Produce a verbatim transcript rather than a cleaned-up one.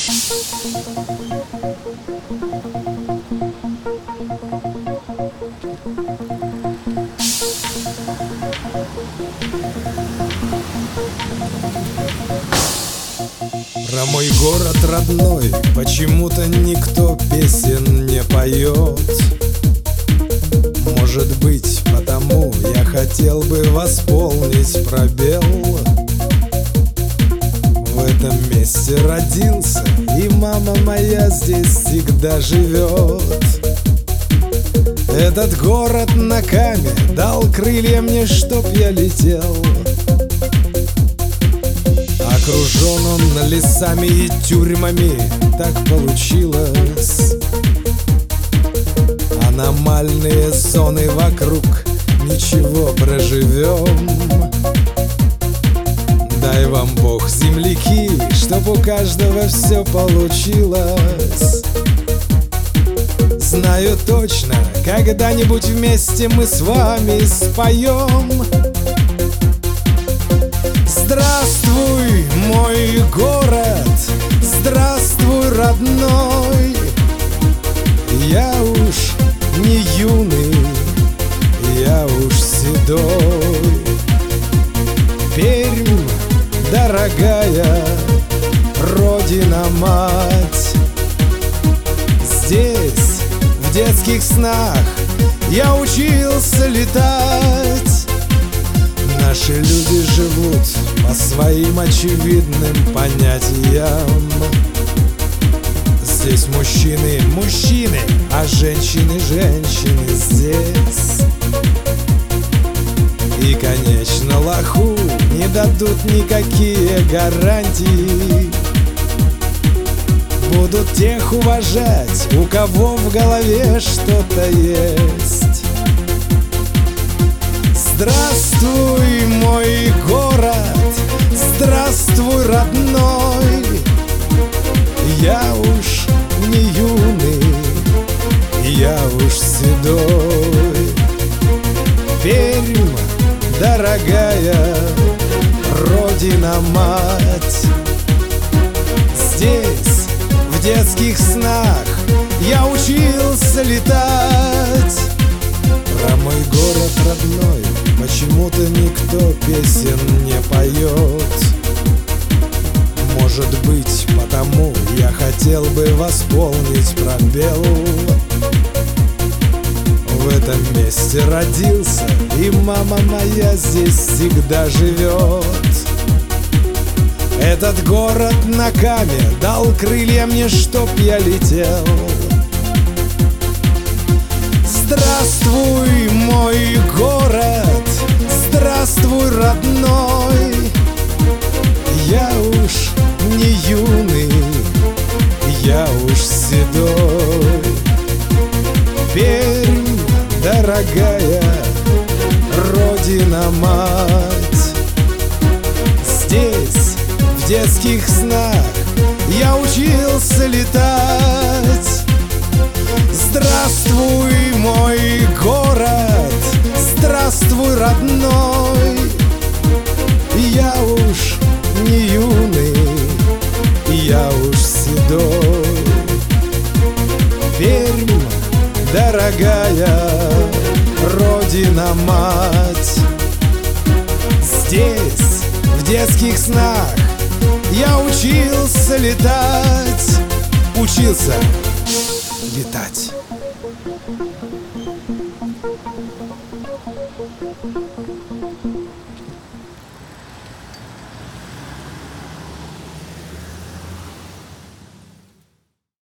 Про мой город родной почему-то никто песен не поет. Может быть, потому я хотел бы восполнить пробел. В этом месте родился, и мама моя здесь всегда живет. Этот город на Каме дал крылья мне, чтоб я летел. Окружен он лесами и тюрьмами, так получилось. Аномальные зоны вокруг, ничего, проживем. Дай вам Бог, земляки, чтоб у каждого все получилось. Знаю точно, когда-нибудь вместе мы с вами споем. Здравствуй, мой город, здравствуй, родной. Я уж не юный, я уж седой. Пермь, дорогая родина-мать, здесь, в детских снах, я учился летать. Наши люди живут по своим очевидным понятиям. Здесь мужчины – мужчины, а женщины – женщины здесь. И, конечно, лоху не дадут никакие гарантии. Будут тех уважать, у кого в голове что-то есть. Здравствуй, мой город, здравствуй, родной. Я уж не юный, я уж седой. Пермь, дорогая родина-мать, здесь, в детских снах, я учился летать. Про мой город родной почему-то никто песен не поет. Может быть, потому я хотел бы восполнить пробел. В этом месте родился, и мама моя здесь всегда живет. Этот город на Каме дал крылья мне, чтоб я летел. Здравствуй, мой город, здравствуй, родной. Я уж не юный, я уж седой. Пермь, дорогая родина-мать, здесь, в детских снах, я учился летать. Здравствуй, мой город, здравствуй, родной. Я уж не юный, я уж седой. Пермь, дорогая родина-мать, здесь, в детских снах, я учился летать. Учился летать.